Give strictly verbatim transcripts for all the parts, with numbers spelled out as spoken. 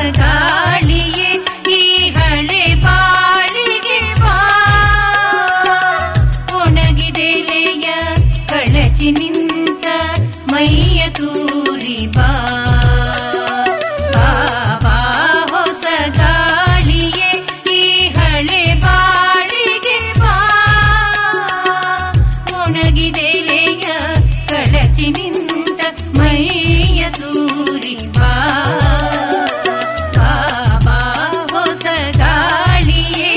ಗಾಳಿಯೇ ಈ ಹಳೆ ಬಾಳಿಗೆ ಬಾ, ಒಣಗಿದೆಲೆಯ ಕಳಚಿ ನಿಂತ ಮೈಯ ತೂರಿ ಬಾ, ಬಾಬಾ ಹೊಸ ಗಾಳಿಯೇ ಈ ಹಳೆ ಬಾಳಿಗೆ ಬಾ, ಒಣಗಿದೆಲೆಯ ಕಳಚಿ ನಿಂತ ಮೈಯ ತೂರಿ ಬಾ, ಬಾಬಾ ಹೊಸ ಗಾಳಿಯೇ.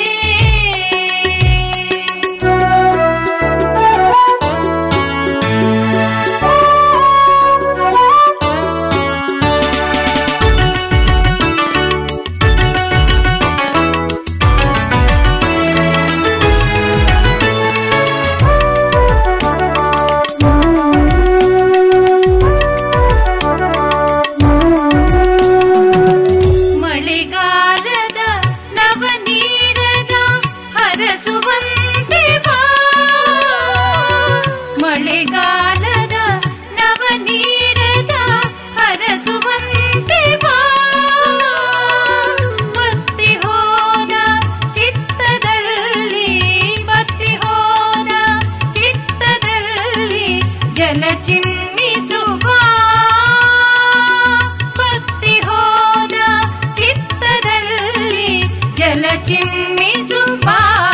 ಮಳೆಗಾಲದ ನವನೀರದ ಹರಸುವಂತೆ ಬಾ, ಮಳೆಗಾಲದ ನವನೀರದ ಹರಸುವಂತೆ ಬಾ, ಬತ್ತಿ ಹೋದ ಚಿತ್ತದಲ್ಲಿ ಬತ್ತಿ ಹೋದ ಚಿತ್ತದಲ್ಲಿ ಜಲ ಚಿಮ್ಮಿಸುವ, ಬತ್ತಿ ಹೋದ ಚಿತ್ತದಲ್ಲಿ ಜಲ ಚಿಮ್ಮಿಸುವ,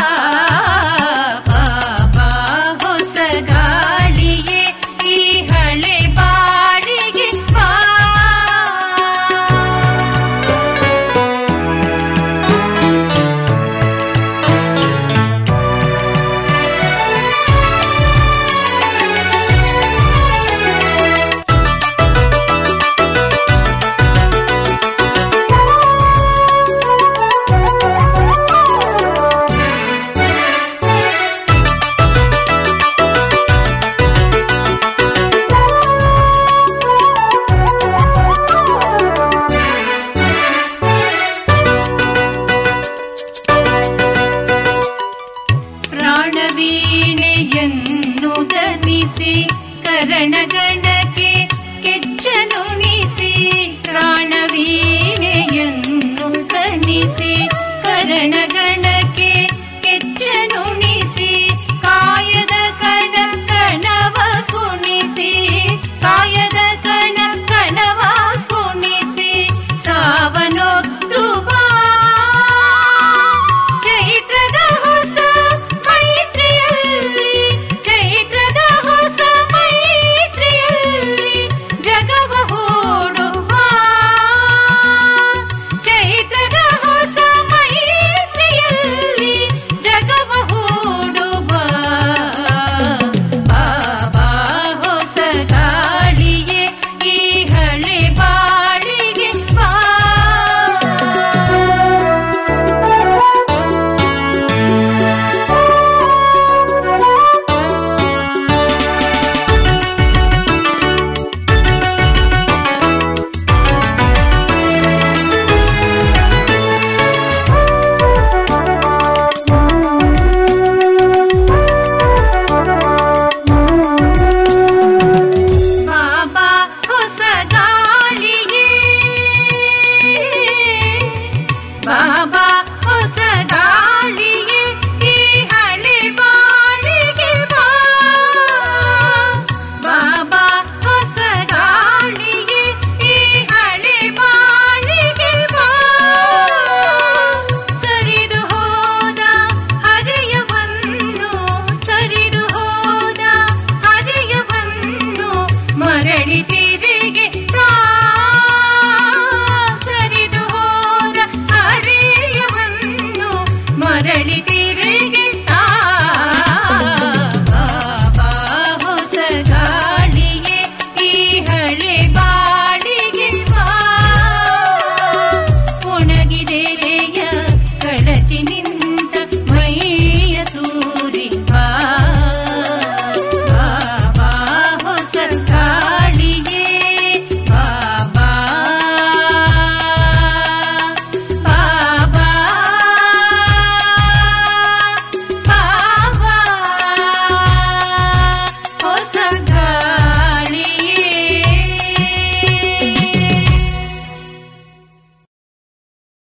ಬಾಬಾ ಹೊಸ ಗಾಳಿಯೇ ಈ ಹಳೆ ಬಾಳಿಗೆ ಬಾ. ಪ್ರಾಣವೀಣೆಯನ್ನು ದನಿಸಿ ಕರಣಗಣಕ್ಕೆ ಕೆಚ್ಚನುಣಿಸಿ, ಪ್ರಾಣವೀಣೆಯನ್ನು ದನಿಸಿ ಕರಣಗಣಕ್ಕೆ ಕೆಚ್ಚನುಣಿಸಿ, ಕಾಯದ ಕಣ ಕಣವ ಕುಣಿಸಿ, ಕಾಯದ ಕಣ ಕಣವ ಕುಣಿಸಿ, ಸಾವನೊತ್ತು ಬಾ, ಚೈತ್ರದ ಹೊಸ ಮೈತ್ರಿಯಲ್ಲಿ, ಚೈತ್ರದ ಹೊಸ ಮೈತ್ರಿಯಲ್ಲಿ ಜಗವ ಹೂಡುವ, ಚೈತ್ರದ ಹೊಸ ಮೈತ್ರಿಯಲ್ಲಿ ಜಗವ ಹೂಡುವ, ಬಾಬಾ ಹೊಸ ಗಾಳಿಯೇ ಈ ಹಳೆ ಬಾಳಿಗೆ ಬಾ. ಬಾಬಾ ಹೊಸ ಗಾಳಿಯೇ, ಬಾಬಾ